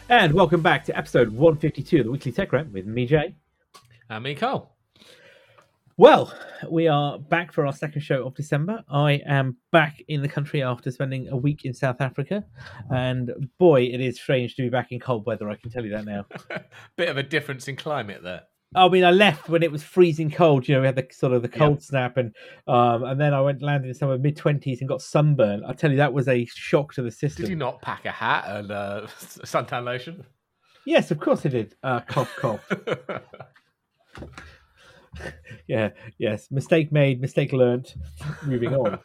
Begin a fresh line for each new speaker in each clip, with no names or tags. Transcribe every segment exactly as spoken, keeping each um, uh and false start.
And welcome back to episode one fifty-two of the Weekly Tech Rant with me, Jay.
And me, Cole.
Well, we are back for our second show of December. I am back in the country after spending a week in South Africa. And boy, it is strange to be back in cold weather, I can tell you that now.
Bit of a difference in climate there.
I mean, I left when it was freezing cold. You know, we had the sort of the cold
Yep.
snap, and um, and then I went landed in some of mid twenties and got sunburn. I tell you, that was a shock to the system.
Did you not pack a hat and uh, suntan lotion?
Yes, of course I did. Uh, cough, cough. yeah, yes. Mistake made, mistake learnt. Moving on.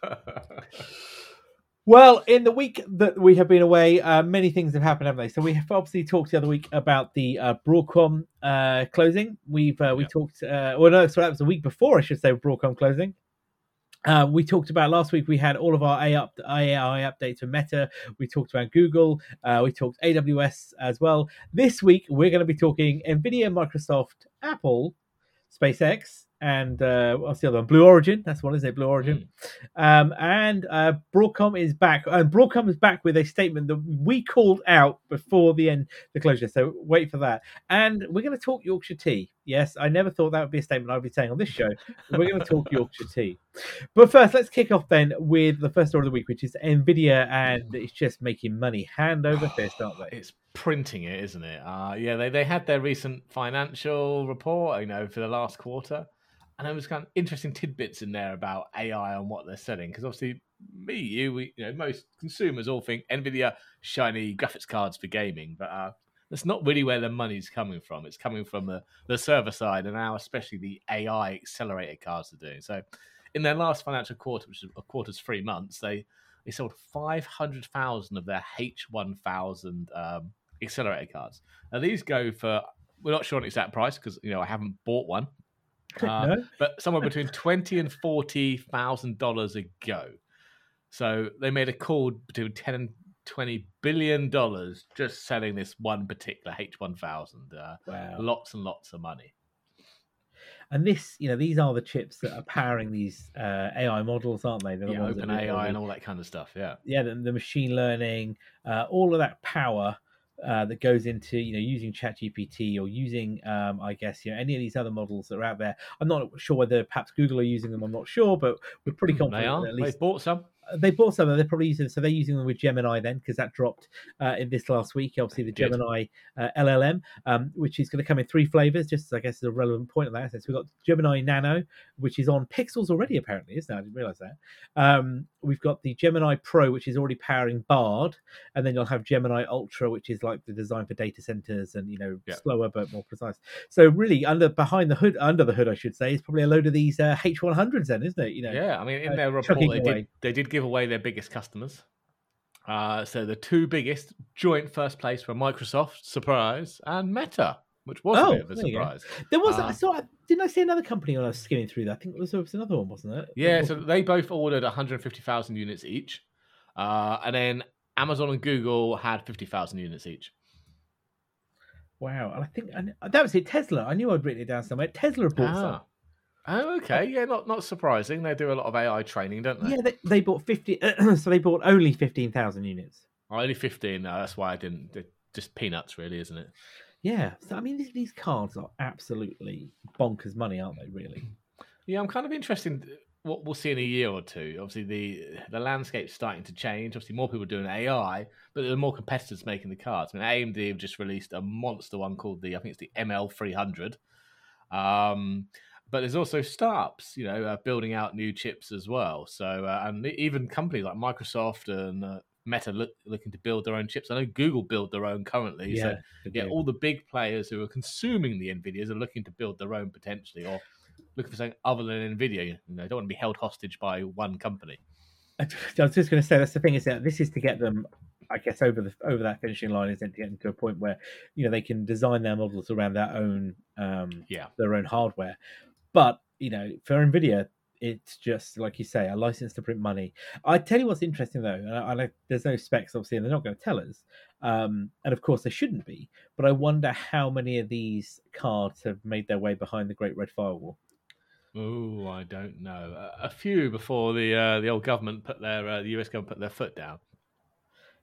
Well, in the week that we have been away, uh, many things have happened, haven't they? So we have obviously talked the other week about the uh, Broadcom uh, closing. We've uh, we
Yep.
talked. Uh, well, no, sorry, that was a week before, I should say, Broadcom closing. Uh, we talked about last week. We had all of our A I updates for Meta. We talked about Google. Uh, we talked A W S as well. This week we're going to be talking Nvidia, Microsoft, Apple, SpaceX, and uh, what's the other one? Blue Origin. That's one, isn't it? Blue Origin. Mm. Um, and uh, Broadcom is back. And Broadcom is back with a statement that we called out before the end, the closure. So wait for that. And we're going to talk Yorkshire tea. Yes, I never thought that would be a statement I'd be saying on this show. We're going to talk Yorkshire tea. But first, let's kick off then with the first story of the week, which is Nvidia, and it's just making money hand over fist, aren't they?
It's printing it, isn't it? Uh, yeah, they, they had their recent financial report, you know, for the last quarter, and there was kind of interesting tidbits in there about A I and what they're selling. Because obviously, me, you, we, you know, most consumers all think Nvidia shiny graphics cards for gaming, but uh, that's not really where the money's coming from. It's coming from the, the server side, and now especially the A I accelerated cards are doing. So, in their last financial quarter, which is a quarter's three months, they they sold five hundred thousand of their H one thousand um, accelerator cards. Now these go for, we're not sure an exact price because you know I haven't bought one, uh,
No?
but somewhere between twenty and forty thousand dollars a go. So they made a call between ten and twenty billion dollars just selling this one particular H one thousand. Uh,
Wow.
Lots and lots of money.
And this, you know, these are the chips that are powering these uh, A I models, aren't they? They're the
Yeah,
ones that
open
do
A I
all the-
and all that kind of stuff. Yeah.
yeah, the, the machine learning, uh, all of that power uh, that goes into, you know, using ChatGPT or using, um, I guess, you know, any of these other models that are out there. I'm not sure whether perhaps Google are using them. I'm not sure, but we're pretty confident
They are.
that at least
They've bought some.
they bought some. They're probably using, so they're using them with Gemini then, because that dropped uh, in this last week. Obviously, the
Did.
Gemini uh, L L M, um, which is going to come in three flavors. Just I guess is a relevant point of that. So we've got Gemini Nano, which is on Pixels already. Apparently, isn't it? I didn't realize that. Um, we've got the Gemini Pro, which is already powering Bard, and then you'll have Gemini Ultra, which is like the design for data centers and you know
Yeah.
slower but more precise. So really, under behind the hood, under the hood, I should say, is probably a load of these uh, H one hundreds, then, isn't it? You know.
Yeah, I mean, in
uh,
their report,
chugging
they
away.
did, they did give away their biggest customers. Uh, so the two biggest joint first place were Microsoft, surprise, and Meta, which was
Oh,
a bit of a
there you go.
surprise.
There was,
Uh,
I saw, didn't I see another company when I was skimming through that? I think it was, there was another one, wasn't it?
Yeah, so they both ordered one hundred fifty thousand units each. Uh, and then Amazon and Google had fifty thousand units each.
Wow. And I think and that was it. Tesla. I knew I'd written it down somewhere. Tesla bought some.
Oh, okay. Yeah, not not surprising. They do a lot of A I training, don't they?
Yeah, they, they bought fifty. So they bought only fifteen thousand units.
Oh, only fifteen. No, that's why I didn't. They're just peanuts, really, isn't it?
Yeah. So I mean, these, these cards are absolutely bonkers money, aren't they? Really.
Yeah, I'm kind of interested in what we'll see in a year or two. Obviously, the the landscape's starting to change. Obviously, more people are doing A I, but there are more competitors making the cards. I mean, A M D have just released a monster one called the, I think it's the M L three hundred. Um, but there's also startups, you know, uh, building out new chips as well. So, uh, and even companies like Microsoft and uh, Meta look, looking to build their own chips. I know Google build their own currently. So, yeah, all the big players who are consuming the NVIDIAs are looking to build their own potentially, or looking for something other than NVIDIA. You know, don't want to be held hostage by one company.
I was just going to say, that's the thing, is that this is to get them, I guess, over the over that finishing line, isn't it, to get them to a point where, you know, they can design their models around their own um,
yeah.
their own hardware. But, you know, for NVIDIA, it's just, like you say, a license to print money. I tell you what's interesting, though, and I, I know there's no specs, obviously, and they're not going to tell us. Um, and, of course, they shouldn't be. But I wonder how many of these cards have made their way behind the Great Red Firewall.
Oh, I don't know. A, a few before the uh, the old government put their uh, the U S government put their foot down.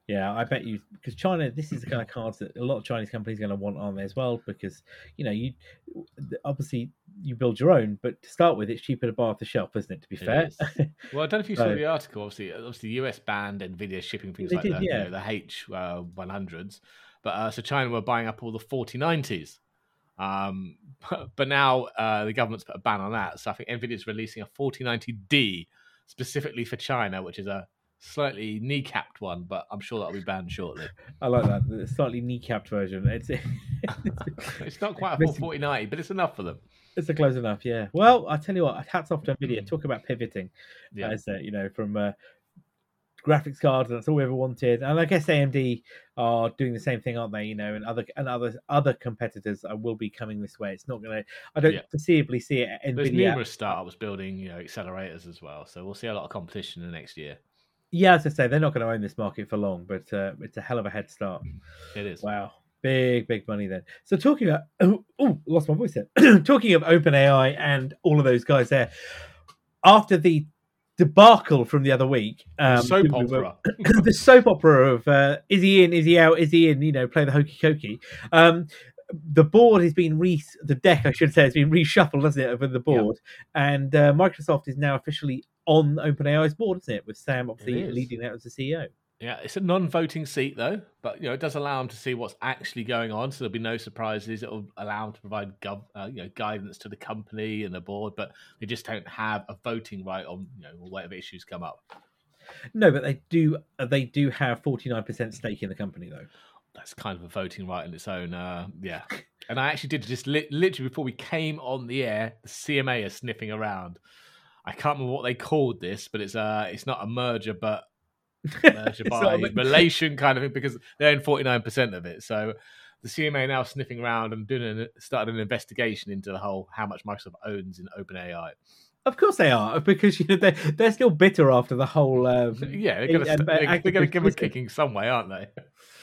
Yeah, I bet you because China. This is the kind of cards that a lot of Chinese companies are going to want on there as well. Because you know, you obviously you build your own, but to start with, it's cheaper to buy off the shelf, isn't it? To be
It
fair,
is. Well, I don't know if you saw
so
the article. Obviously, obviously, the U S banned Nvidia shipping things
they
like
did.
the you
Yeah,
know the H one hundreds, but uh, so China were buying up all the forty nineties. Um, but, but now uh, the government's put a ban on that. So I think Nvidia's releasing a forty ninety D specifically for China, which is a slightly kneecapped one, but I'm sure that'll be banned shortly.
I like that. The slightly kneecapped version. It's
It's not quite a full
missing-
forty ninety, but it's enough for them.
it's a close enough. Yeah. Well, I tell you what. Hats off to Nvidia.
Mm.
Talk about pivoting.
Yeah.
As uh, you know, from uh, graphics cards, and that's all we ever wanted. And I guess A M D are doing the same thing, aren't they? You know, and other and other other competitors are, will be coming this way. It's not going to. I don't
Yeah.
foreseeably see it. At
There's
Nvidia.
numerous startups building, you know, accelerators as well. So we'll see a lot of competition in the next year.
Yeah, as I say, they're not going to own this market for long, but uh, it's a hell of a head start.
It is.
Wow. Big, big money then. So talking about, oh, oh lost my voice there. Talking of OpenAI and all of those guys there, after the debacle from the other week, um,
Soap
we were-
opera.
the soap opera of uh, is he in, is he out, is he in, you know, play the hokey cokey. Um, the board has been re, the deck, I should say, has been reshuffled, hasn't it, with the board, and uh, Microsoft is now officially on OpenAI's board, isn't it, with Sam obviously
is.
leading that as the C E O.
Yeah, it's a non-voting seat though, but you know it does allow them to see what's actually going on, so there'll be no surprises. It'll allow them to provide gov- uh, you know guidance to the company and the board, but they just don't have a voting right on you know whatever issues come up.
No, but they do. Uh, they do have forty-nine percent stake in the company, though.
That's kind of a voting right in its own. Uh, yeah, and I actually did just li- literally before we came on the air, the C M A is sniffing around. I can't remember what they called this, but it's uh it's not a merger, but merger by
not a-
relation kind of thing, because they own forty-nine percent of it. So the C M A now sniffing around and doing an, started an investigation into the whole how much Microsoft owns in OpenAI.
Of course they are, because you know they they're still bitter after the whole. Um,
Yeah, they're going to
and-
they're,
and
they're going to give a
activist-
kicking some way, aren't they?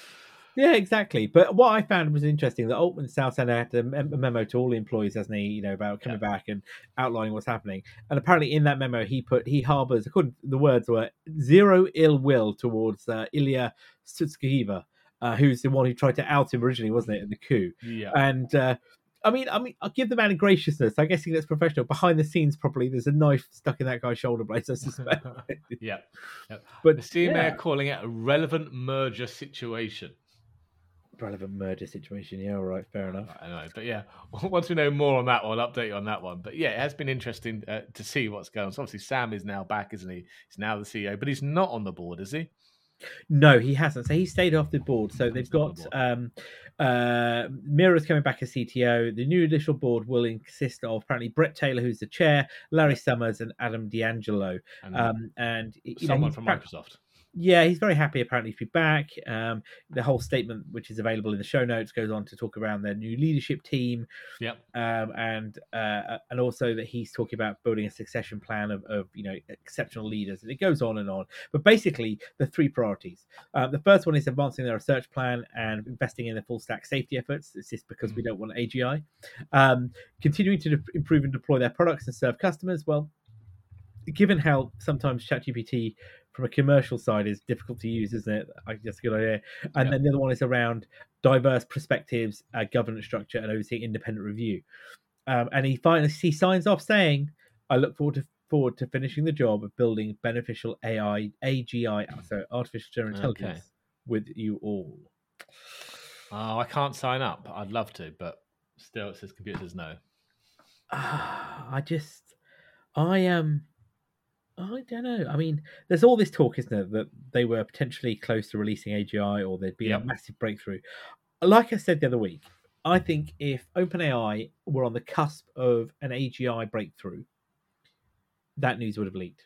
Yeah, exactly. But what I found was interesting that Altman Southend had a mem- a memo to all the employees, hasn't he? You know, about coming
Yeah.
back and outlining what's happening. And apparently, in that memo, he put he harbors, according the words were zero ill will towards uh, Ilya Sutskever, uh, who's the one who tried to out him originally, wasn't it, in the coup?
Yeah.
And uh, I mean, I mean, I'll give the man a graciousness. I guess he gets professional. Behind the scenes, probably there's a knife stuck in that guy's shoulder blades, I suspect.
yeah. Yep.
But
The C M A
yeah.
are calling it a relevant merger situation.
Relevant murder situation. Yeah, all right, fair enough.
I know, but yeah, once we know more on that one, I'll update you on that one. But yeah, it has been interesting uh, to see what's going on. So obviously, Sam is now back, isn't he? He's now the C E O, but he's not on the board, is he?
No, he hasn't. So he stayed off the board. So
He's
they've
not on
got
the board.
um, uh, Mira's coming back as C T O. The new initial board will consist of apparently Brett Taylor, who's the chair, Larry Summers, and Adam D'Angelo.
And
Um, and you know,
someone
he's
from
prac-
Microsoft.
Yeah, he's very happy apparently to be back. Um, the whole statement, which is available in the show notes, goes on to talk around their new leadership team,
Yep.
um, and uh, and also that he's talking about building a succession plan of, of you know exceptional leaders, and it goes on and on. But basically, the three priorities. Uh, the first one is advancing their research plan and investing in the full stack safety efforts. It's just because we don't want A G I. Um, continuing to de- improve and deploy their products and serve customers. Well, given how sometimes ChatGPT from a commercial side is difficult to use, isn't it? I think that's a good idea. And
Yeah.
then the other one is around diverse perspectives, uh, governance structure, and overseeing independent review. Um, and he finally he signs off saying, "I look forward to forward to finishing the job of building beneficial A I, A G I, so artificial general intelligence,
Okay.
with you all."
Oh, I can't sign up. I'd love to, but still, it says computer says no.
I just, I am. I don't know. I mean, there's all this talk, isn't there, that they were potentially close to releasing A G I or there'd be
Yep.
a massive breakthrough. Like I said the other week, I think if OpenAI were on the cusp of an A G I breakthrough, that news would have leaked.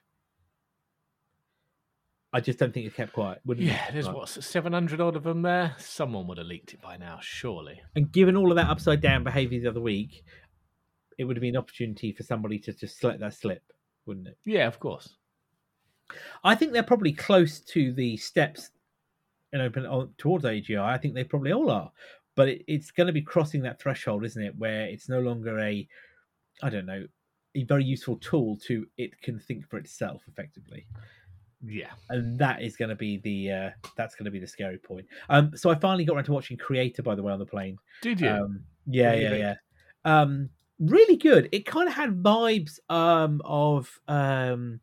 I just don't think it kept quiet. Wouldn't
Yeah,
it?
there's
Right.
what seven hundred odd of them there. Someone would have leaked it by now, surely.
And given all of that upside down behaviour the other week, it would have been an opportunity for somebody to just let that slip, wouldn't it?
Yeah, of course.
I think they're probably close to the steps and open on, towards A G I. I think they probably all are, but it, it's going to be crossing that threshold, isn't it? Where it's no longer a, I don't know, a very useful tool to it can think for itself effectively.
Yeah.
And that is going to be the uh, that's going to be the scary point. Um, so I finally got around to watching Creator, by the way, on the plane.
Did you?
Um, yeah,
What did you
yeah,
think?
yeah. Um, really good. It kind of had vibes um, of um,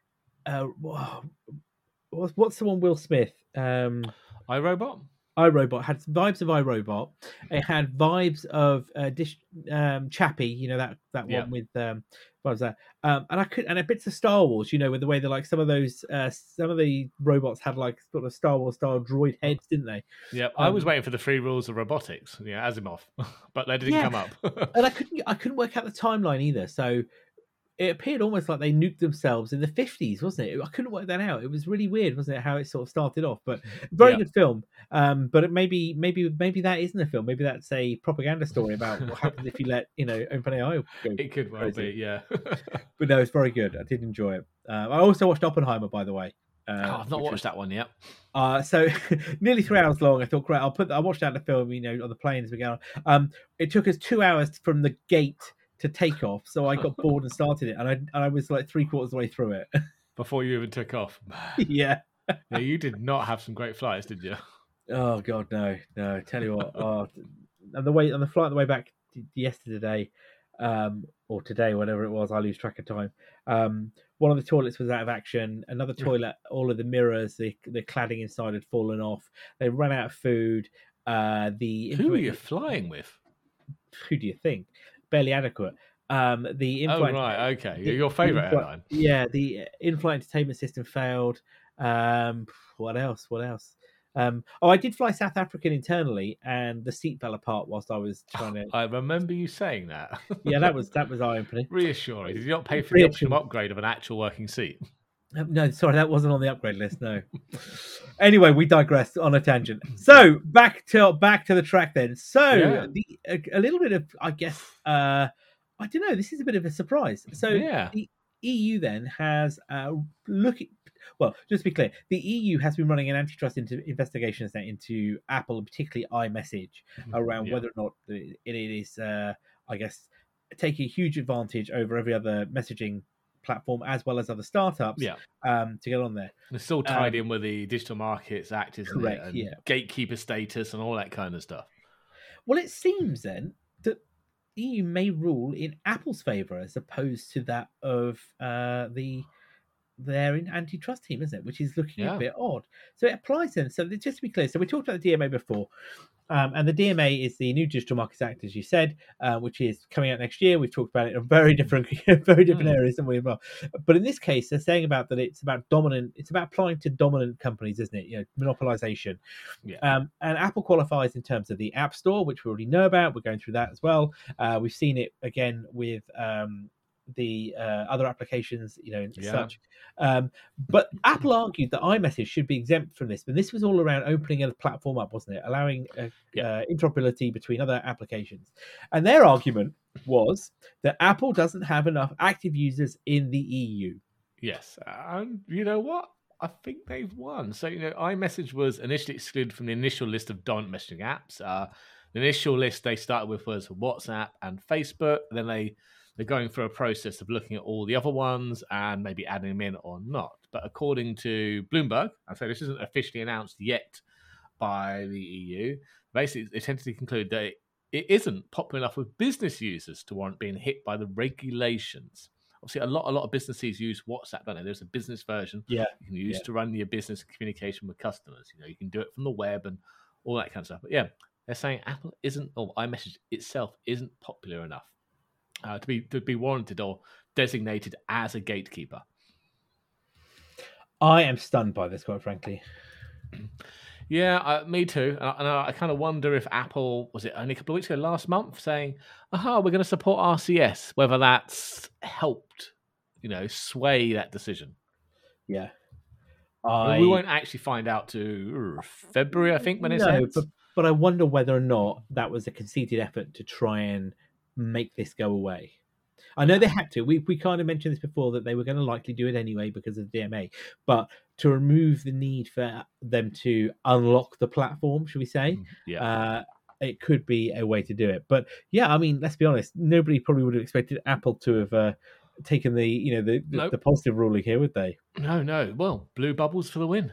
uh, wha- what's what's the one Will Smith? Um,
iRobot?
iRobot had vibes of iRobot. It had vibes of uh, Dish, um, Chappie, you know that that
Yeah.
one with um, what was that? Um, and I could and a bits of Star Wars, you know, with the way that like some of those uh, some of the robots had like sort of Star Wars style droid heads, didn't they?
Yep. I was
Um,
waiting for the three rules of robotics, yeah, Asimov, but they didn't
yeah,
come up.
and I couldn't I couldn't work out the timeline either. So it appeared almost like they nuked themselves in the fifties, wasn't it? I couldn't work that out. It was really weird, wasn't it? How it sort of started off, but very
Yeah.
good film. Um, but it maybe, maybe, maybe that isn't a film. Maybe that's a propaganda story about what happens if you let you know OpenAI go.
It could well
crazy.
be, yeah.
But no, it's very good. I did enjoy it. Uh, I also watched Oppenheimer, by the way.
Oh,
Uh,
I've not
which
watched
was-
that one yet.
Uh, so nearly three hours long. I thought, great, I'll put. I watched out the film, you know, on the plane as we go on. Um, it took us two hours from the gate to take off, so I got bored and started it, and I and I was like three quarters of the way through it.
Before you even took off.
Yeah.
Yeah, you did not have some great flights, did you?
Oh God, no, no. Tell you what, oh, on the way on the flight on the way back yesterday, um, or today, whatever it was, I lose track of time. Um, one of the toilets was out of action. Another toilet, all of the mirrors, the the cladding inside had fallen off. They ran out of food. Uh, the
Who are you flying with?
Who do you think? Barely adequate. Um, the
Oh,
in-flight,
right, okay.
the-
Your favourite
the in-flight-
airline.
Yeah, the in-flight entertainment system failed. Um, what else? What else? Um, oh, I did fly South African internally, and the seat fell apart whilst I was trying to.
I remember you saying that.
Yeah, that was that was eye opening.
Reassuring. Did you not pay for the
Reassuring.
optional upgrade of an actual working seat?
No, sorry, that wasn't on the upgrade list. No. Anyway, we digress on a tangent. So back to back to the track then. So
Yeah.
the a, a little bit of, I guess, uh, I don't know. This is a bit of a surprise. So
Yeah.
the E U then has uh, looking. Well, just to be clear, the E U has been running an antitrust into, investigation into Apple and particularly iMessage around
Yeah.
whether or not it, it is, uh, I guess, taking a huge advantage over every other messaging platform as well as other startups
Yeah.
um, to get on there.
It's still tied
Um,
in with the Digital Markets Act, isn't
correct,
it? And
yeah.
gatekeeper status and all that kind of stuff.
Well, it seems then that E U may rule in Apple's favour as opposed to that of uh, the their antitrust team, isn't it? Which is looking
Yeah.
a bit odd. So it applies then. So just to be clear, so we talked about the D M A before, um, and the D M A is the new Digital Markets Act, as you said, uh, which is coming out next year. We've talked about it in very different, very different
Mm.
areas, and we well, but in this case, they're saying about that it's about dominant. It's about applying to dominant companies, isn't it? You know, monopolization.
Yeah.
Um, and Apple qualifies in terms of the App Store, which we already know about. We're going through that as well. Uh, we've seen it again with um, the uh, other applications, you know, and
Yeah.
such. Um, but Apple argued that iMessage should be exempt from this, but this was all around opening a platform up, wasn't it? Allowing uh,
Yeah.
uh, interoperability between other applications. And their argument was that Apple doesn't have enough active users in the E U.
Yes. And you know what? I think they've won. So, you know, iMessage was initially excluded from the initial list of dominant messaging apps. Uh, the initial list they started with was WhatsApp and Facebook. Then they, they're going through a process of looking at all the other ones and maybe adding them in or not. But according to Bloomberg, I say this isn't officially announced yet by the E U, basically they tend to conclude that it isn't popular enough with business users to warrant being hit by the regulations. Obviously, a lot, a lot of businesses use WhatsApp, don't they? There's a business version
Yeah,
you can use
yeah.
to run your business communication with customers. You know, you can do it from the web and all that kind of stuff. But yeah, they're saying Apple isn't, or iMessage itself isn't popular enough uh, to be to be warranted or designated as a gatekeeper.
I am stunned by this, quite frankly.
Yeah, uh, me too. And I, and I, I kind of wonder if Apple, was it only a couple of weeks ago, last month, saying, aha, we're going to support R C S, whether that's helped, you know, sway that decision.
Yeah.
Well,
I
we won't actually find out to February, I think, when it's
no,
ends.
but, but I wonder whether or not that was a conceited effort to try and make this go away. I know they had to. We we kind of mentioned this before that they were going to likely do it anyway because of the D M A, but to remove the need for them to unlock the platform, should we say?
Yeah.
Uh, it could be a way to do it. But yeah, I mean, let's be honest. Nobody probably would have expected Apple to have uh, taken the you know the the,
Nope.
the positive ruling here, would they?
No, no. Well, blue bubbles for the win.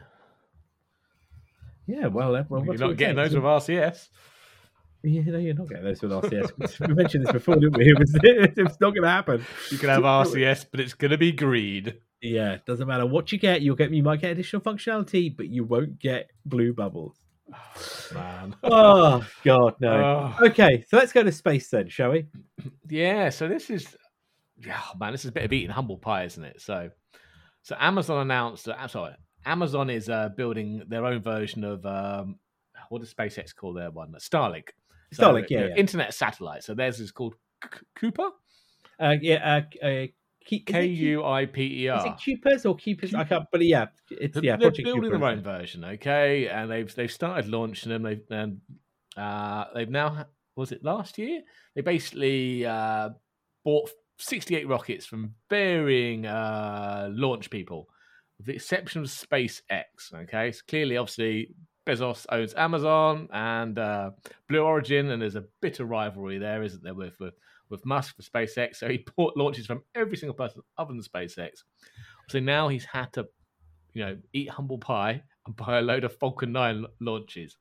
Yeah, well, well
You're not getting those with R C S.
Yeah, no, you're not getting those with R C S. We mentioned this before, didn't we? It was, it's not going to happen.
You can have R C S, but it's going to be greed.
Yeah, it doesn't matter what you get. You'll get you might get additional functionality, but you won't get blue bubbles.
Oh, man.
Oh God, no.
Oh.
Okay, so let's go to space then, shall we?
Yeah. So this is, oh, man, this is a bit of eating humble pie, isn't it? So, so Amazon announced. I'm sorry, Amazon is uh, building their own version of um, what does SpaceX call their one? Starlink. So,
Starlink, yeah,
you know,
yeah.
Internet satellite. So theirs is called C- Cooper.
Uh, yeah, uh, uh,
K U I P E R.
Is it Cupers or Cupers? I can't. But yeah, it's yeah.
They're
Project
building
Cooper,
their own version, okay, and they've they've started launching them. They've and uh, they've now was it last year? They basically uh, bought sixty-eight rockets from varying uh, launch people, with the exception of SpaceX. Okay, so clearly, obviously, Bezos owns Amazon and uh, Blue Origin, and there's a bit of rivalry there, isn't there, with with, with Musk for SpaceX? So he bought launches from every single person other than SpaceX. So now he's had to, you know, eat humble pie and buy a load of Falcon nine launches.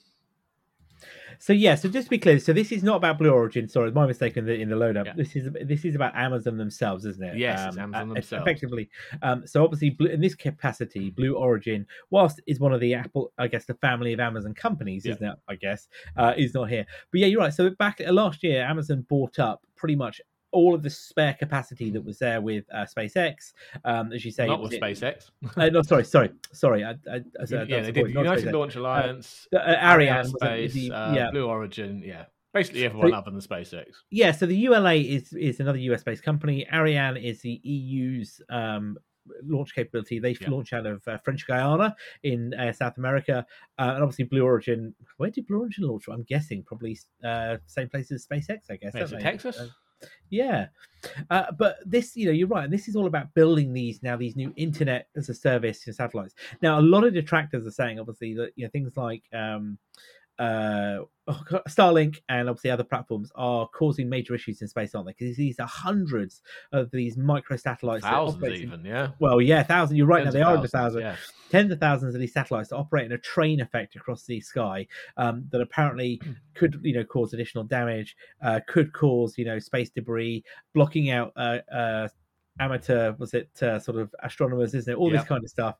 So yeah, so just to be clear, so this is not about Blue Origin. Sorry, my mistake in the in the load up.
Yeah.
This is this is about Amazon themselves, isn't it?
Yes,
um,
it's Amazon
uh,
themselves.
Effectively. Um, so obviously, Blue, in this capacity, Blue Origin, whilst is one of the Apple, I guess, the family of Amazon companies,
Yeah.
isn't it? I guess uh, is not here. But yeah, you're right. So back uh, last year, Amazon bought up pretty much all of the spare capacity that was there with uh, SpaceX, um, as you say,
Not
was
with
it,
SpaceX.
uh, no, sorry, sorry, sorry. I, I, I,
yeah,
yeah,
they did United Launch Alliance,
uh, uh, Ariane,
Space,
the,
uh,
yeah,
Blue Origin, yeah, basically everyone
So-
other than SpaceX.
yeah. So the U L A is is another U S based company. Ariane is the E U's um, launch capability. They
Yeah.
launch out of uh, French Guiana in uh, South America, uh, and obviously Blue Origin. Where did Blue Origin launch? I'm guessing probably uh, same place as SpaceX. I guess.
Is
don't
it
they?
Texas?
Uh, yeah, uh, but this, you know, you're right. And this is all about building these now, these new internet as a service and satellites. Now, a lot of detractors are saying, obviously, that you know things like um, uh, Starlink and obviously other platforms are causing major issues in space, aren't they? Because these are hundreds of these micro satellites,
Thousands even, yeah.
Well, yeah, thousand. You're right.
Tens
now they
of
are over
thousands,
thousand.
yeah.
Tens of thousands of these satellites that operate in a train effect across the sky um, that apparently could, you know, cause additional damage, uh, could cause, you know, space debris, blocking out uh, uh, amateur, was it uh, sort of astronomers, isn't it? All
Yep.
this kind of stuff.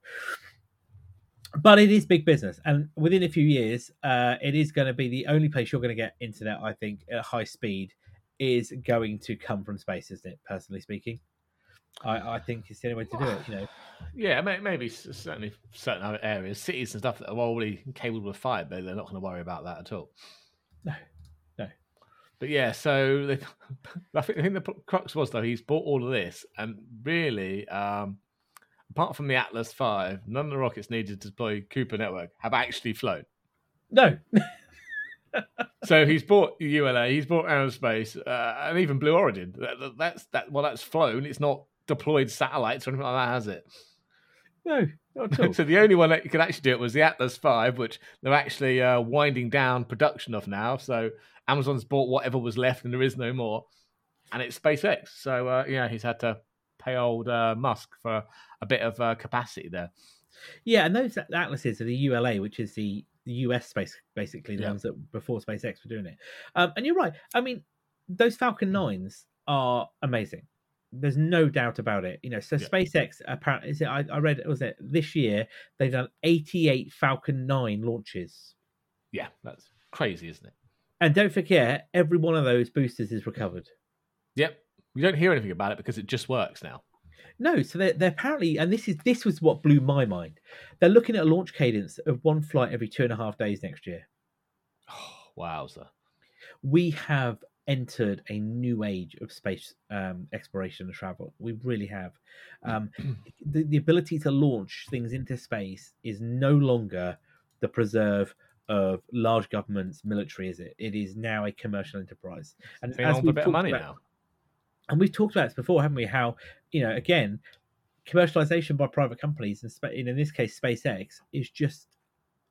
But it is big business, and within a few years, uh, it is going to be the only place you're going to get internet, I think, at high speed is going to come from space, isn't it? Personally speaking. I, I think it's the only way to do it, you know.
Yeah, may- maybe s- certainly certain other areas, cities and stuff that are already cabled with fibre, but they're not going to worry about that at all.
No, no.
But yeah, so they, I, think, I think the crux was, though, he's bought all of this, and really, um, apart from the Atlas five, none of the rockets needed to deploy Cooper network have actually flown.
No.
So he's bought U L A, he's bought aerospace, uh, and even Blue Origin. That, that's that. Well, that's flown. It's not deployed satellites or anything like that, has it?
No, not at all.
So the only one that could actually do it was the Atlas five, which they're actually uh, winding down production of now. So Amazon's bought whatever was left, and there is no more. And it's SpaceX. So uh, yeah, he's had to pay old uh, Musk for a bit of uh, capacity there.
Yeah, and those atlases are the U L A, which is the, the U S space, basically, the
Yeah.
ones that before SpaceX were doing it. Um, and you're right. I mean, those Falcon nines are amazing. There's no doubt about it. You know, so
Yeah.
SpaceX apparently, is it, I, I read, was it this year they've done eighty-eight Falcon nine launches.
Yeah, that's crazy, isn't it?
And don't forget, every one of those boosters is recovered.
Yep. You don't hear anything about it because it just works now.
No, so they're, they're apparently, and this is this was what blew my mind. They're looking at a launch cadence of one flight every two and a half days next year.
Oh, wowza.
We have entered a new age of space um, exploration and travel. We really have. Um, the, the ability to launch things into space is no longer the preserve of large governments, military, is it? It is now a commercial enterprise. And
Been on for a
we've
bit of
talked
money
about-
now.
And we've talked about this before, haven't we? How, you know, again, commercialization by private companies, and spa- in this case, SpaceX, is just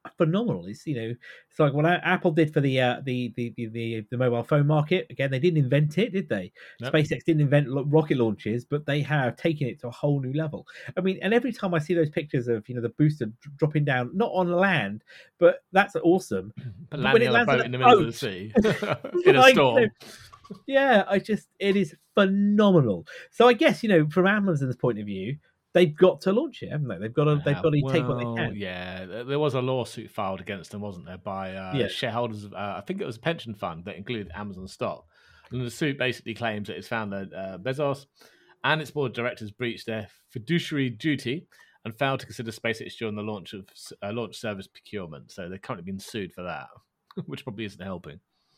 phenomenal. It's you know, it's like what Apple did for the uh, the, the the the the mobile phone market. Again, they didn't invent it, did they? Nope. SpaceX didn't invent rocket launches, but they have taken it to a whole new level. I mean, and every time I see those pictures of you know the booster dropping down, not on land, but that's awesome.
But landing on a boat in the middle of the sea in a
like,
storm.
You know, yeah, I just it is phenomenal. So I guess you know from Amazon's point of view, they've got to launch it, haven't they? They've got to they've got to
well,
take what they can.
Yeah, there was a lawsuit filed against them, wasn't there, by uh, yeah. shareholders of uh, I think it was a pension fund that included Amazon stock, and the suit basically claims that it's found that uh, Bezos and its board of directors breached their fiduciary duty and failed to consider SpaceX during the launch of uh, launch service procurement. So they're currently being sued for that, which probably isn't helping.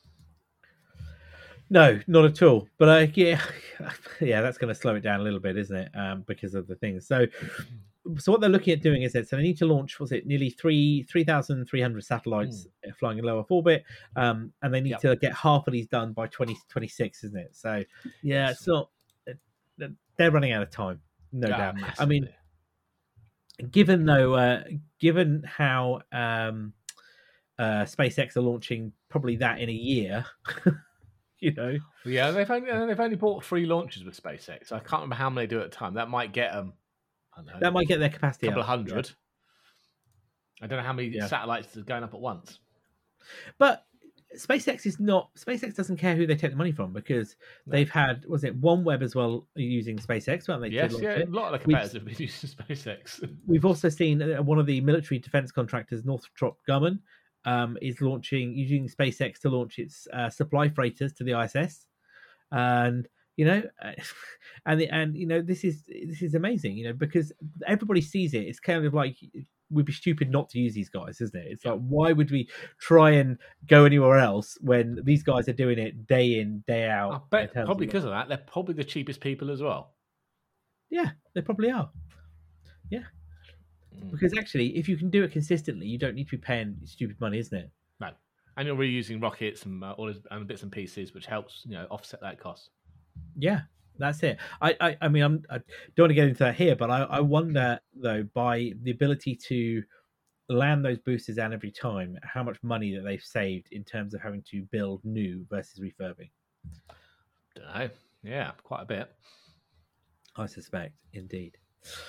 No, not at all. But uh, yeah, yeah, that's going to slow it down a little bit, isn't it? Um, because of the things. So, so what they're looking at doing is that so they need to launch. Was it nearly three three thousand three hundred satellites mm. flying in low Earth orbit? Um, and they need yep. to get half of these done by twenty twenty-six, isn't it? So, yeah, it's not. They're running out of time, no yeah, doubt. Massively. I mean, given though, uh, given how um, uh, SpaceX are launching probably that in a year. You know,
yeah, they've only they've only bought three launches with SpaceX. I can't remember how many they do at a time. That might get them. I don't know,
that might get their capacity
a couple
up.
of hundred.
Yeah.
I don't know how many
yeah.
satellites are going up at once.
But SpaceX is not. SpaceX doesn't care who they take the money from because no. they've had was it OneWeb as well using SpaceX, weren't they?
Yes, yeah, it? a lot of the competitors we've, have been using SpaceX.
We've also seen one of the military defense contractors, Northrop Grumman. Um, is launching using SpaceX to launch its uh, supply freighters to the I S S, and you know, and the, and you know this is this is amazing, you know, because everybody sees it. It's kind of like we'd be stupid not to use these guys, isn't it? It's like why would we try and go anywhere else when these guys are doing it day in day out?
I bet probably because of that they're probably the cheapest people as well.
Yeah, they probably are. Yeah. Because actually, if you can do it consistently, you don't need to be paying stupid money, isn't it?
No, and you're reusing rockets and uh, all his, and bits and pieces, which helps you know offset that cost.
Yeah, that's it. I, I, I mean, I'm, I don't want to get into that here, but I, I wonder though, by the ability to land those boosters down every time, how much money that they've saved in terms of having to build new versus refurbing.
Don't know. Yeah, quite a bit.
I suspect, indeed.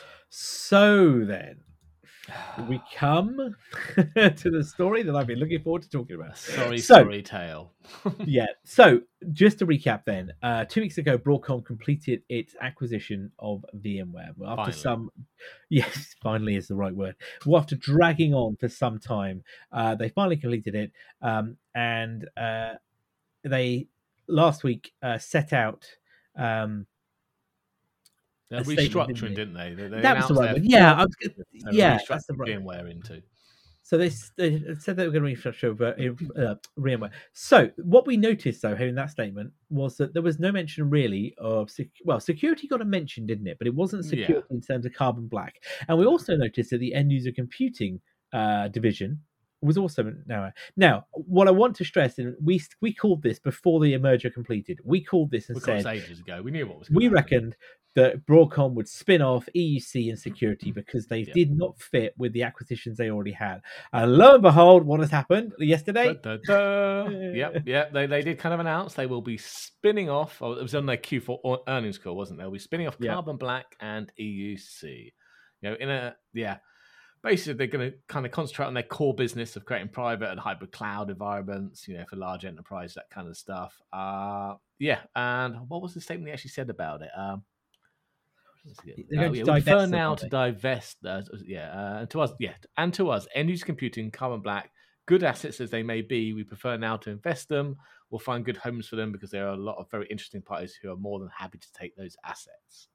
So then. We come to the story that I've been looking forward to talking about.
Sorry, so, sorry tale.
yeah. So just to recap then, uh, two weeks ago, Broadcom completed its acquisition of VMware. After
finally.
some, yes, finally is the right word. Well, after dragging on for some time, uh, they finally completed it. Um, and uh, they last week uh, set out... Um,
They're restructuring, didn't, didn't they? they, they
that was the right one. Yeah, I was, yeah, that's the right
VMware into.
So they, they said they were going to restructure uh, VMware. So what we noticed, though, hearing that statement, was that there was no mention really of sec- well, security got a mention, didn't it? But it wasn't security yeah. in terms of Carbon Black. And we also noticed that the end user computing uh, division was also now. Now, what I want to stress, and we we called this before the merger completed. We called this and
we
said
ages ago. We knew what was.
We
happen.
reckoned that Broadcom would spin off E U C and security because they
yep.
did not fit with the acquisitions they already had. And lo and behold, what has happened yesterday?
Da, da, da. yep, yep. They they did kind of announce they will be spinning off. Oh, it was on their Q four earnings call, wasn't it? They'll be spinning off yep. Carbon Black and E U C. You know, in a yeah. Basically, they're going to kind of concentrate on their core business of creating private and hybrid cloud environments, you know, for large enterprise, that kind of stuff. Uh, yeah, and what was the statement they actually said about it? Um, oh, yeah, we prefer now to divest. Uh, yeah, uh, and to us, yeah, and to us, end user computing, Carbon Black, good assets as they may be, we prefer now to invest them. We'll find good homes for them because there are a lot of very interesting parties who are more than happy to take those assets.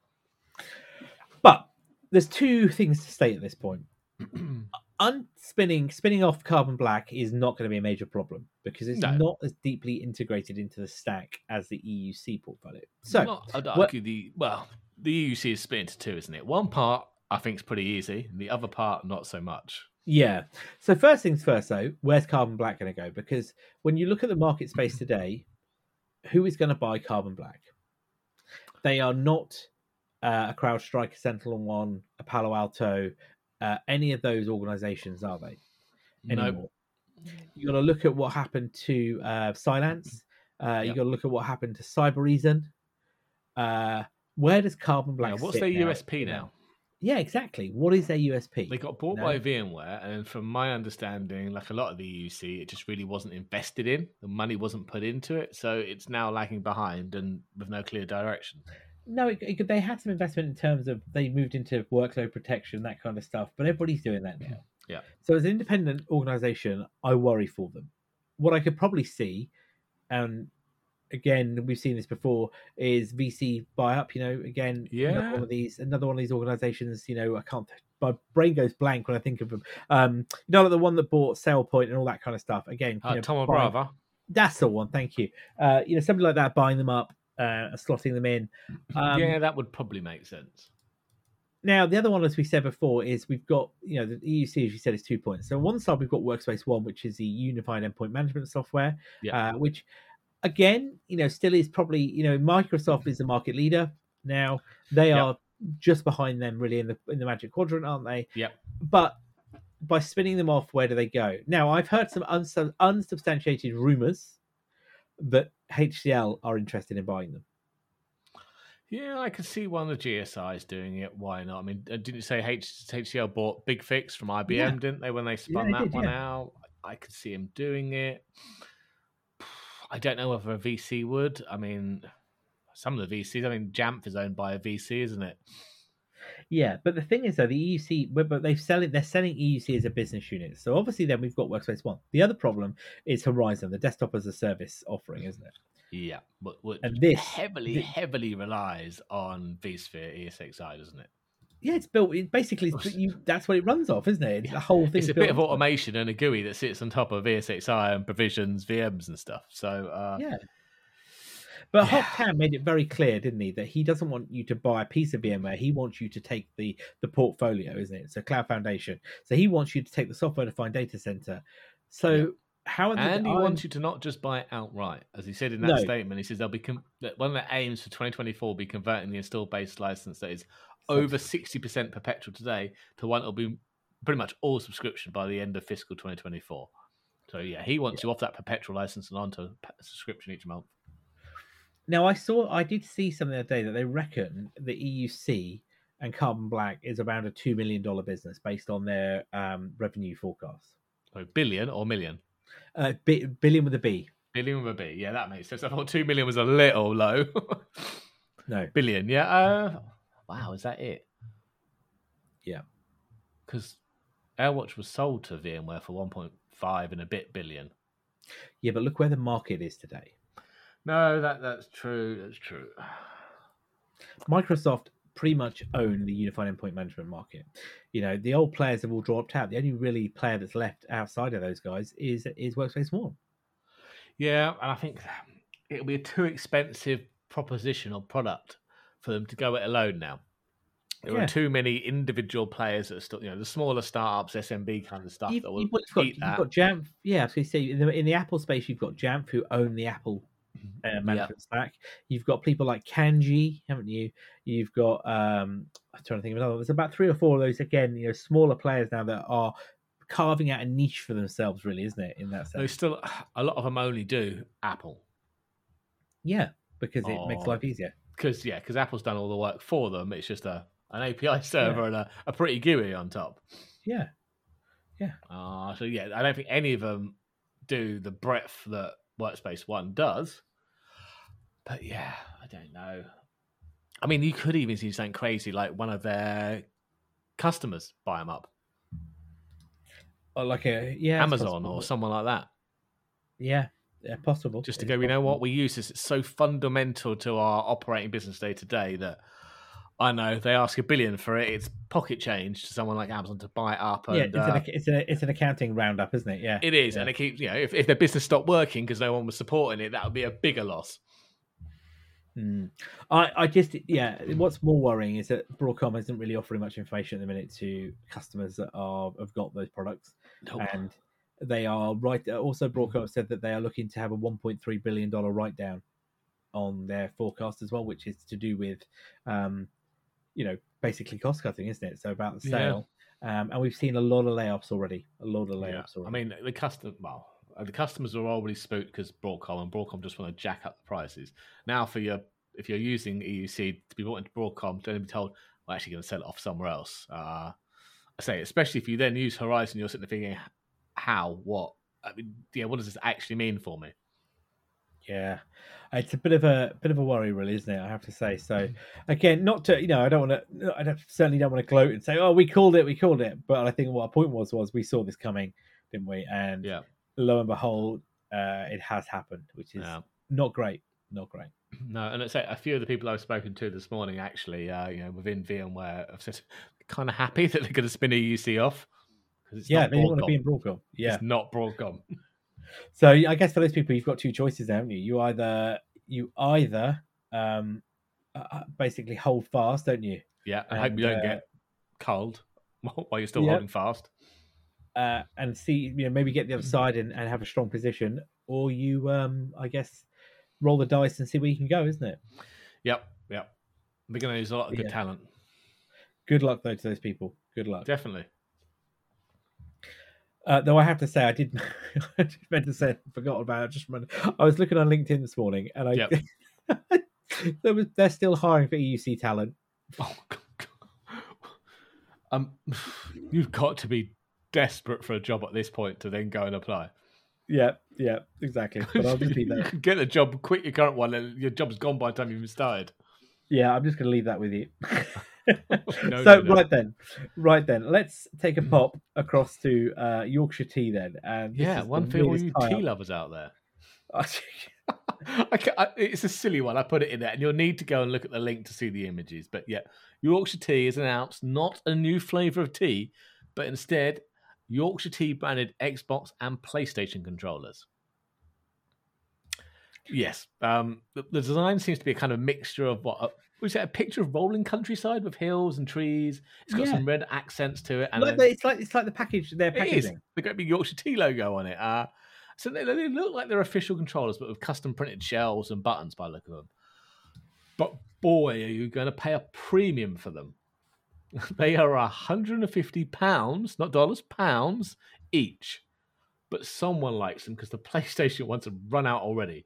But there's two things to state at this point. Unspinning, spinning off Carbon Black is not going to be a major problem because it's no. not as deeply integrated into the stack as the E U C portfolio. So,
not, I'd argue what, the well, the E U C is split into two, isn't it? One part I think is pretty easy, and the other part not so much.
Yeah. So first things first, though, where's Carbon Black going to go? Because when you look at the market space today, who is going to buy Carbon Black? They are not. Uh, a CrowdStrike, a Sentinel One, a Palo Alto, uh, any of those organizations, are they? anymore.
Nope.
You got to look at what happened to uh, Silence. Uh,
Yep.
You got to look at what happened to Cyber Reason. Uh, where does Carbon Black?
Yeah, what's
sit
their
now,
U S P
you know?
now?
Yeah, exactly. What is their U S P?
They got bought
No?
by VMware, and from my understanding, like a lot of the U C, it just really wasn't invested in. The money wasn't put into it, so it's now lagging behind and with no clear direction.
No, it, it, they had some investment in terms of they moved into workload protection, that kind of stuff, but everybody's doing that now.
Yeah.
So as an independent organization, I worry for them. What I could probably see, and again, we've seen this before, is V C buy up. You know, again,
Yeah.
another one of these, another one of these organizations. You know, I can't. My brain goes blank when I think of them. Um, you know, like the one that bought SailPoint and all that kind of stuff. Again, you
Uh,
know,
Thoma
buying-
Brava.
That's the one. Thank you. Uh, you know, something like that, buying them up, uh, slotting them in. Um,
yeah, that would probably make sense.
Now, the other one, as we said before, is we've got, you know, the E U C, as you said, is two points. So on one side, we've got Workspace ONE, which is the unified endpoint management software,
Yeah.
uh, which, again, you know, still is probably, you know, Microsoft is the market leader now. They
Yep.
are just behind them, really, in the in the Magic Quadrant, aren't they?
Yep.
But by spinning them off, where do they go? Now, I've heard some unsub- unsubstantiated rumors that H C L are interested in buying them.
Yeah, I could see one of the G S Is doing it. Why not? I mean, uh, didn't you say H- HCL bought Big Fix from I B M,
Yeah.
didn't they, when they spun
they
that
did,
one
yeah.
out? I could see him doing it. I don't know whether a V C would. I mean, some of the V Cs, I mean, Jamf is owned by a V C, isn't it?
Yeah, but the thing is, though, the E U C, but but they've selling, they're selling E U C as a business unit. So obviously, then we've got Workspace ONE. The other problem is Horizon, the desktop as a service offering, isn't it?
Yeah, but which
And this-
heavily,
thi-
heavily relies on vSphere E S X i, doesn't it?
Yeah, it's built. It basically, it's, you, that's what it runs off, isn't it?
Yeah.
The whole thing.
It's a bit of automation and a G U I that sits on top of E S X i and provisions V Ms and stuff. So uh,
Yeah. But
Yeah.
Hop Tam made it very clear, didn't he, that he doesn't want you to buy a piece of VMware. He wants you to take the the portfolio, isn't it? So Cloud Foundation. So he wants you to take the software-defined data center. So
Yeah.
how?
And he
I'm-
wants you to not just buy it outright, as he said in that
No.
statement. He says they'll be com- that one of the aims for twenty twenty-four will be converting the install base license that is over sixty percent perpetual today to one that will be pretty much all subscription by the end of fiscal twenty twenty-four. So yeah, he wants you off that perpetual license and onto a subscription each month.
Now, I saw, I did see something the other day that they reckon the E U C and Carbon Black is around a two million dollar business based on their um, revenue forecast.
So billion or million?
Uh, bi- billion with a B.
Billion with a B. Yeah, that makes sense. I thought two million was a little low.
No.
Billion, yeah. Uh, wow, is that it?
Yeah.
Because AirWatch was sold to VMware for one point five and a bit billion.
Yeah, but look where the market is today.
No, that that's true. That's true.
Microsoft pretty much own the unified endpoint management market. You know, the old players have all dropped out. The only really player that's left outside of those guys is is Workspace ONE.
Yeah, and I think it'll be a too expensive proposition or product for them to go it alone now. There
Yeah.
are too many individual players that are still, you know, the smaller startups, S M B kind of stuff
You've,
that will
you've got, you've got,
eat
you've
that.
got Jamf. Yeah, I was going to say in the, in the Apple space, you've got Jamf who own the Apple uh, management stack. You've got people like Kanji, haven't you? You've got um, I'm trying to think of another. There's about three or four of those again. You know, smaller players now that are carving out a niche for themselves, really, isn't it? In that
They
sense,
still, a lot of them only do Apple.
yeah, because it makes
Oh.
life easier.
Because, yeah, because Apple's done all the work for them. It's just a an A P I server and a, a pretty G U I on top.
Yeah,
Uh, so, yeah, I don't think any of them do the breadth that Workspace ONE does. But, yeah, I don't know. I mean, you could even see something crazy like one of their customers buy them up.
or like a yeah, it's
Amazon
possible.
or someone like that.
Yeah, yeah, possible.
Just to
It's
go, you know
possible.
what, we use this. It's so fundamental to our operating business day to day that I know they ask a billion for it. It's pocket change to someone like Amazon to buy it up. And,
Yeah, it's,
uh,
an, it's, a, it's an accounting roundup, isn't it? Yeah,
it is.
Yeah.
And it keeps, you know, if, if their business stopped working because no one was supporting it, that would be a bigger loss.
Hmm. I, I just, yeah. What's more worrying is that Broadcom isn't really offering much information at the minute to customers that are have got those products,
Nope.
and they are right. Also, Broadcom said that they are looking to have a one point three billion dollar write down on their forecast as well, which is to do with, um, you know, basically cost cutting, isn't it? So about the
Yeah.
sale. um, and we've seen a lot of layoffs already. A lot of layoffs
yeah.
already.
I mean, the custom well, the customers are already spooked because Broadcom and Broadcom just want to jack up the prices. Now, for your if you're using E U C to be brought into Broadcom, don't be told we're actually going to sell it off somewhere else. Uh, I say, especially if you then use Horizon, you're sitting there thinking, how, what? I mean, yeah, what does this actually mean for me?
Yeah, it's a bit of a bit of a worry, really, isn't it? I have to say. So, again, not to you know, I don't want to. I don't, certainly don't want to gloat and say, "Oh, we called it, we called it." But I think what our point was was we saw this coming, didn't we? And
yeah.
lo and behold, uh, it has happened, which is
yeah.
not great. Not great.
No, and let's say a few of the people I've spoken to this morning, actually, uh, you know, within VMware, have said kind of happy that they're going to spin E U C off because it's
yeah,
not
they want to be in Broadcom. Yeah,
it's not Broadcom.
So I guess for those people, you've got two choices, haven't you? You either you either um, uh, basically hold fast, don't you?
Yeah, I
and,
hope you don't
uh,
get cold while you're still
yeah.
holding fast.
Uh, and see, you know, maybe get the other side and, and have a strong position, or you, um, I guess, roll the dice and see where you can go, isn't it?
Yep, yep. We're going to use a lot of good
Yeah.
talent.
Good luck, though, to those people. Good luck.
Definitely.
Uh, though I have to say, I did. I just meant to say, I forgot about it. Just remembered. I was looking on LinkedIn this morning, and I
Yep.
there was, they're still hiring for E U C talent.
Oh, God. Um, you've got to be desperate for a job at this point to then go and apply.
Yeah, yeah, exactly. But I'll just leave
You
that.
could get a job, quit your current one, and your job's gone by the time you've even started.
Yeah, I'm just going to leave that with you.
no,
so
no, no.
right then, right then, let's take a pop across to uh, Yorkshire tea then. And this
Yeah,
is
one
the
for all
weirdest
you
tie-up.
tea lovers out there. I ca- I, it's a silly one. I put it in there, and you'll need to go and look at the link to see the images. But yeah, Yorkshire Tea has announced not a new flavour of tea, but instead Yorkshire Tea branded Xbox and PlayStation controllers. Yes, um, the, the design seems to be a kind of mixture of what. Uh, was it a picture of rolling countryside with hills and trees? It's got
Yeah.
some red accents to it, and
Like the, it's like it's like the package. Their
it is
packaging.
the great big Yorkshire Tea logo on it. Uh, so they, they look like they're official controllers, but with custom printed shells and buttons by the look of them. But boy, are you going to pay a premium for them. They are one hundred fifty pounds, not dollars, pounds each. But someone likes them because the PlayStation ones have run out already.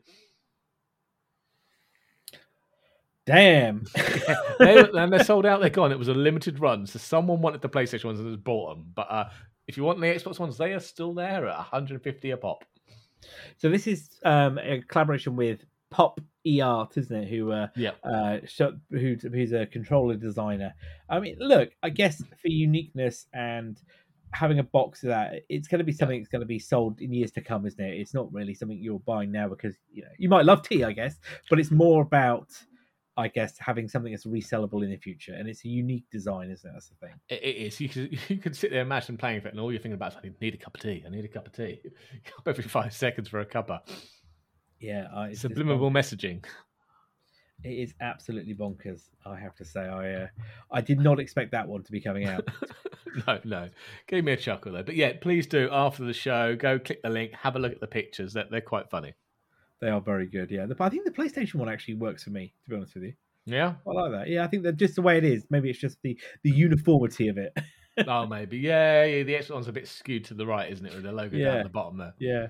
Damn.
Yeah, they, and they're sold out, they're gone. It was a limited run. So someone wanted the PlayStation ones and has bought them. But uh, if you want the Xbox ones, they are still there at one hundred fifty a pop.
So this is um, a collaboration with Pop eArt, isn't it? Who, uh,
yeah,
uh, who's, who's a controller designer. I mean, look, I guess for uniqueness and having a box of that, it's going to be something yeah. that's going to be sold in years to come, isn't it? It's not really something you're buying now because you know you might love tea, I guess, but it's more about, I guess, having something that's resellable in the future, and it's a unique design, isn't it? That's the thing.
It is. You could you could sit there and imagine playing for it, and all you're thinking about is, I need a cup of tea. I need a cup of tea. Every five seconds for a cuppa.
Yeah, uh, it's
subliminal messaging.
It is absolutely bonkers. I have to say, I uh, I did not expect that one to be coming out.
no, no, gave me a chuckle though. But yeah, please do after the show. Go click the link, have a look at the pictures. They're they're quite funny.
They are very good, yeah. The, I think the PlayStation one actually works for me, to be honest with you.
Yeah?
I like that. Yeah, I think that just the way it is. Maybe it's just the, the uniformity of it.
oh, maybe. Yeah, yeah, the Xbox one's a bit skewed to the right, isn't it? With the logo
yeah.
down at the bottom there.
Yeah.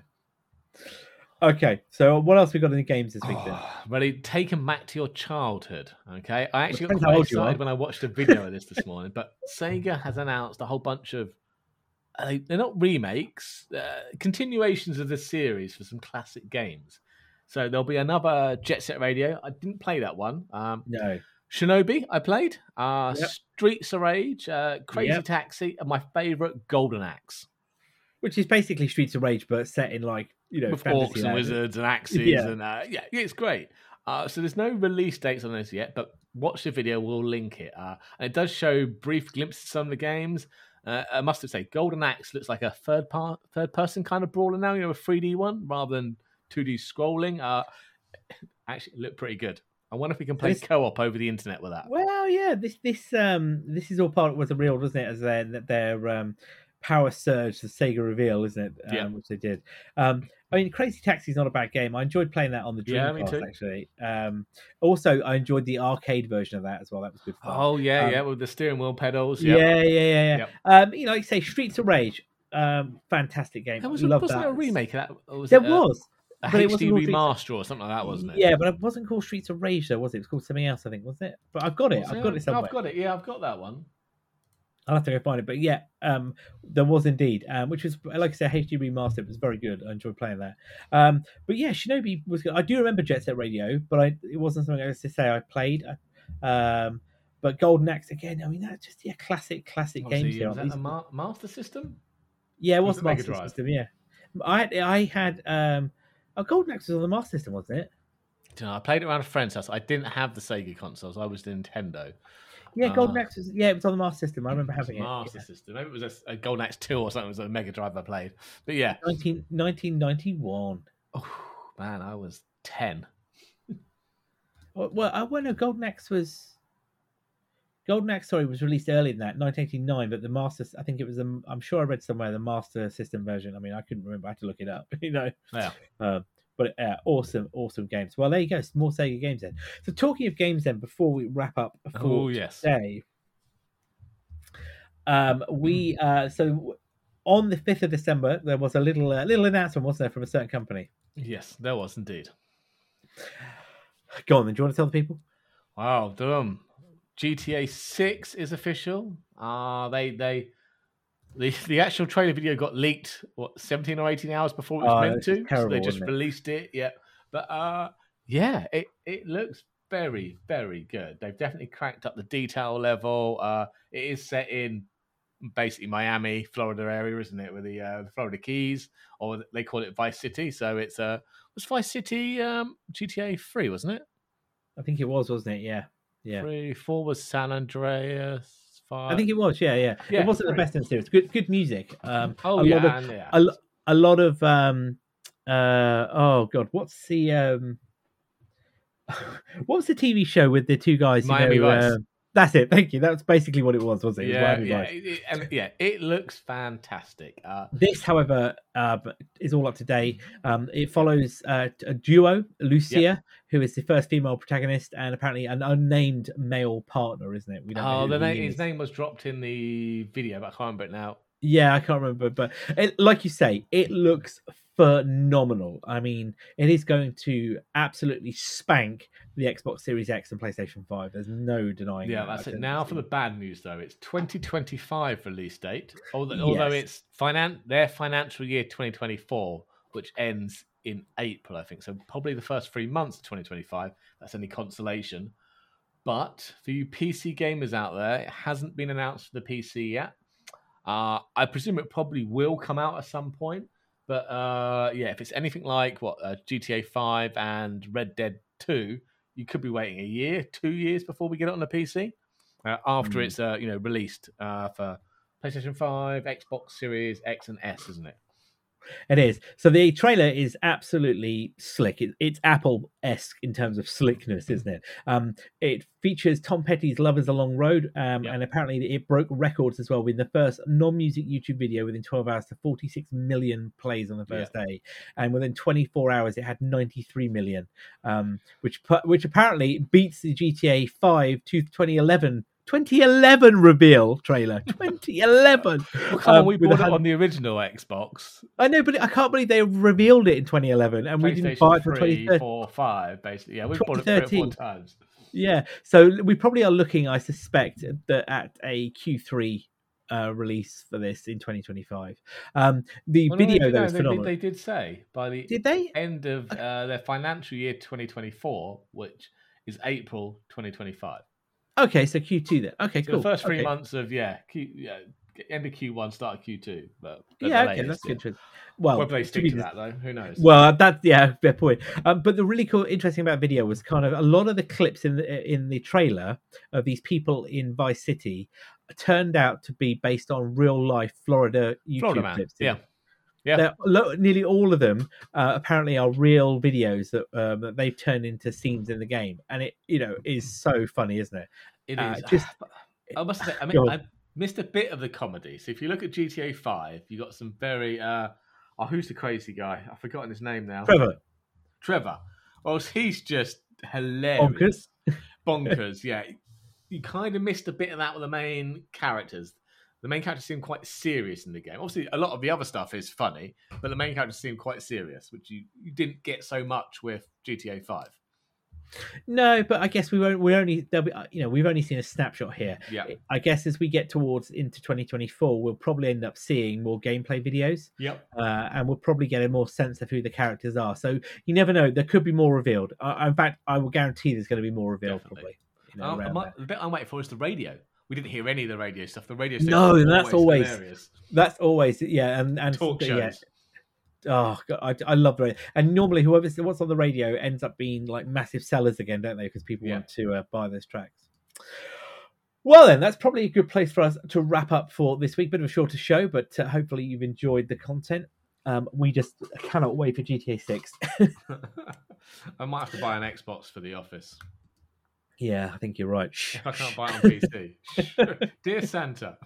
Okay, so what else we got in the games this week then?
Oh, ready? Take them back to your childhood, okay? I actually got quite excited when I watched a video of this this morning, but Sega has announced a whole bunch of, uh, they're not remakes, uh, continuations of the series for some classic games. So there'll be another Jet Set Radio. I didn't play that one. Um,
no.
Shinobi, I played. Uh,
yep.
Streets of Rage, uh, Crazy yep. Taxi, and my favourite, Golden Axe.
Which is basically Streets of Rage, but set in like, you know,
with orcs and wizards and axes.
Yeah.
And uh, yeah, it's great. Uh, so there's no release dates on this yet, but watch the video. We'll link it. Uh, and it does show brief glimpses of some of the games. Uh, I must have said, Golden Axe looks like a third part, third person kind of brawler now, you know, a three D one rather than two D scrolling. Uh, actually, it looked pretty good. I wonder if we can play this, co-op over the internet with that.
Well, yeah, this this um this is all part was a real, wasn't it? As their their um Power Surge, the Sega reveal, isn't it? Um,
Yeah.
Which they did. Um, I mean, Crazy Taxi is not a bad game. I enjoyed playing that on the
Yeah, me
Dreamcast,
too.
actually. Um, also, I enjoyed the arcade version of that as well. That was good fun.
Oh yeah,
Um,
yeah, with the steering wheel pedals. Yep.
Yeah, yeah, yeah, yeah.
Yep.
Um, you know, like you say, Streets of Rage, um, fantastic game.
There was,
Love
wasn't
that.
there a remake of that? Or was
There
it a,
was,
a
but it
H
wasn't
D
called Streets-
remaster or something like that, wasn't it?
Yeah, but it wasn't called Streets of Rage, though, was it? It was called something else, I think, wasn't it? But I've got it.
Was
I've got
it?
it somewhere.
I've got it. Yeah, I've got that one.
I'll have to go find it. But yeah, um, there was indeed, um, which was, like I said, H D remastered. It was very good. I enjoyed playing that. Um, but yeah, Shinobi was good. I do remember Jet Set Radio, but I, it wasn't something I was to say I played. Um, but Golden Axe, again, I mean, that's just, yeah, classic, classic
Obviously,
games. Here.
was that a ma- Master System?
Yeah, it was,
Was it
the
Mega
Master
Drive?
System, yeah. I had, I had, um, oh, Golden Axe was on the Master System, wasn't it?
Do you know, I played it around a friend's house. I didn't have the Sega consoles. I was the Nintendo.
Yeah, Golden
Uh,
Axe was, yeah, it was on the Master System. I remember
It was
having
a
it.
Master
Yeah.
System. Maybe it was a, a Golden Axe two or something. It was a Mega Drive I played. But yeah.
nineteen, nineteen ninety-one.
Oh, man, I was ten.
Well, well I well, no, Golden Axe was Golden Axe. Sorry, was released earlier than that, nineteen eighty-nine. But the Master, I think it was. Um, I'm sure I read somewhere the Master System version. I mean, I couldn't remember. I had to look it up. You know.
Yeah.
Um, but uh, awesome, awesome games. Well, there you go. More Sega games then. So talking of games then, before we wrap up for
Oh, yes.
today, um, we uh, so on the fifth of December there was a little uh, little announcement, wasn't there, from a certain company?
Yes, there was indeed.
Go on then. Do you want to tell the people?
Wow, um, G T A six is official. Uh they they the the actual trailer video got leaked what seventeen or eighteen hours before it was
Oh,
meant
this is
to.
terrible,
so they just
wasn't it?
released it. Yeah. But uh yeah, it, it looks very, very good. They've definitely cranked up the detail level. Uh it is set in basically Miami, Florida area, isn't it? With the uh, the Florida Keys, or they call it Vice City. So it's uh was Vice City um G T A three, wasn't it?
I think it was, wasn't it? Yeah, yeah.
Three, four was San Andreas. Five.
I think it was. Yeah, yeah.
Yeah,
it wasn't
three.
the best in the series. Good, good music. Um,
Oh
a
yeah,
lot of,
and yeah.
a, lo- a lot of. Um, uh, oh god, what's the um, what was the T V show with the two guys? who
Miami
know,
Vice.
uh, that's it. Thank you. That was basically what it was, wasn't it? It was
yeah,
Miami
yeah,
Vice.
it, it- and yeah, it looks fantastic. Uh,
This, however, uh, is all up to date. Um, it follows uh, a duo, Lucia, who is the first female protagonist, and apparently an unnamed male partner, isn't it? We don't know
oh,
who
the
he
name,
is.
his name was dropped in the video, but I can't remember it now.
Yeah, I can't remember, but it, like you say, it looks phenomenal. I mean, it is going to absolutely spank the Xbox Series X and PlayStation five. There's no denying
Yeah,
that.
that's
I
it.
don't
Now
see-
for the bad news, though, it's twenty twenty-five release date. Although, although
Yes.
it's finan- their financial year twenty twenty-four, which ends in April, I think. So probably the first three months of twenty twenty-five. That's any consolation. But for you P C gamers out there, it hasn't been announced for the P C yet. Uh, I presume it probably will come out at some point. But uh, yeah, if it's anything like what uh, G T A five and Red Dead two, you could be waiting a year, two years before we get it on the P C. Uh, after
Mm.
it's uh, you know released uh, for PlayStation five, Xbox Series X and S, isn't it?
It is. So the trailer is absolutely slick. It, it's Apple-esque in terms of slickness, isn't it? Um, it features Tom Petty's Love is a Long Road, um,
Yep.
and apparently it broke records as well with the first non-music YouTube video within twelve hours to forty-six million plays on the first day. And within twenty-four hours, it had ninety-three million, um, which pu- which apparently beats the G T A five to twenty eleven twenty eleven reveal trailer. twenty eleven.
Well, come on,
Um,
we
with
bought
a
it
hun-
on the original Xbox.
I know, but I can't believe they revealed it in twenty eleven and we didn't buy
PlayStation
it for
three,
twenty thirteen.
four, five, basically. Yeah, we've bought it three or four
twenty thirteen.
times.
Yeah, so we probably are looking, I suspect, that at a Q three uh, release for this in twenty twenty-five. Um, the
Well, no,
video
they, did-
though
no,
is
they,
phenomenal.
they, they did say by the
Did they?
end of uh, their financial year twenty twenty-four, which is April twenty twenty-five.
Okay, so Q two then. Okay,
So
cool.
the first three
okay.
months of yeah, Q, yeah, end of Q one, start of Q two. But at
Yeah,
the
okay,
latest,
that's
yeah.
good. Well,
Whether they
to
stick
be
to
dis-
that though, who knows?
Well, that yeah, fair point. Um, but the really cool, interesting about video was kind of a lot of the clips in the in the trailer of these people in Vice City turned out to be based on real life Florida YouTube
Florida man,
clips.
yeah. Yeah.
They're- lo- nearly all of them uh, apparently are real videos that um, that they've turned into scenes in the game, and it you know is so funny, isn't it?
It
Uh,
is.
just-
I must say, I
Go
mean,
on.
I, missed a bit of the comedy. So if you look at G T A five, you got some very uh oh, who's the crazy guy? I've forgotten his name now.
Trevor.
Trevor. Well, he's just hilarious.
Bonkers.
Bonkers, yeah. You kind of missed a bit of that with the main characters. The main characters seem quite serious in the game. Obviously, a lot of the other stuff is funny, but the main characters seem quite serious, which you, you didn't get so much with G T A five.
No, but I guess we won't. We only, there'll be, you know, we've only seen a snapshot here.
Yeah.
I guess as we get towards into twenty twenty-four, we'll probably end up seeing more gameplay videos.
Yep.
Uh, and we'll probably get a more sense of who the characters are. So you never know. There could be more revealed. Uh, in fact, I will guarantee there's going to be more revealed.
Definitely.
Probably. You know,
um,
around
might, the bit I'm waiting for is the radio. We didn't hear any of the radio stuff. The radio stuff.
No, that's always
hilarious.
That's always yeah, and and
Talk shows.
Yeah. Oh God, I, I love the radio. And normally, whoever's what's on the radio ends up being like massive sellers again, don't they? Because people
Yeah.
want to uh, buy those tracks. Well, then, that's probably a good place for us to wrap up for this week. Bit of a shorter show, but uh, hopefully you've enjoyed the content. Um, we just cannot wait for G T A six.
I might have to buy an Xbox for the office.
Yeah, I think you're right. Shh,
If I can't buy it on P C. Dear Santa.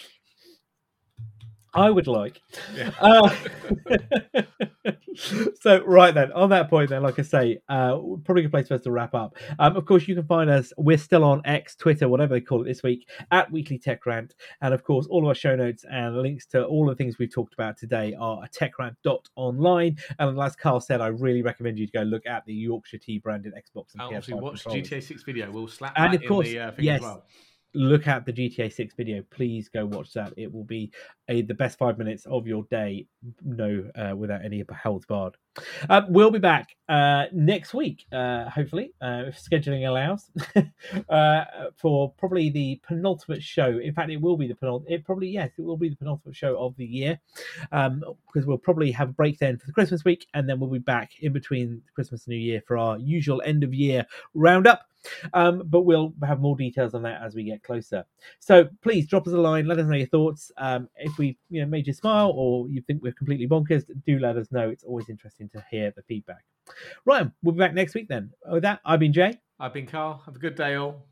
I would like.
Yeah.
Uh, so, right then, on that point, then, like I say, uh, probably a good place for us to wrap up. Um, of course, you can find us. We're still on X, Twitter, whatever they call it this week, at Weekly Tech Rant. And of course, all of our show notes and links to all the things we've talked about today are at techrant dot online. And as Carl said, I really recommend you to go look at the Yorkshire Tea branded Xbox and
And
P S five
obviously, watch
controllers.
G T A six video. We'll slap
And
that
of course,
in the uh, thing
yes.
as well.
Look at the G T A six video. Please go watch that. It will be a, the best five minutes of your day, no, uh, without any holds barred. Um, we'll be back uh, next week, uh, hopefully, uh, if scheduling allows, uh, for probably the penultimate show. In fact, it will be the penultimate. It probably yes, it will be the penultimate show of the year, um, because we'll probably have a break then for the Christmas week, and then we'll be back in between Christmas and New Year for our usual end of year roundup. Um, but we'll have more details on that as we get closer. So please drop us a line, let us know your thoughts. Um, if we you know made you smile or you think we're completely bonkers, do let us know. It's always interesting to hear the feedback. Right, we'll be back next week then. With that, I've been Jay.
I've been Carl. Have a good day all.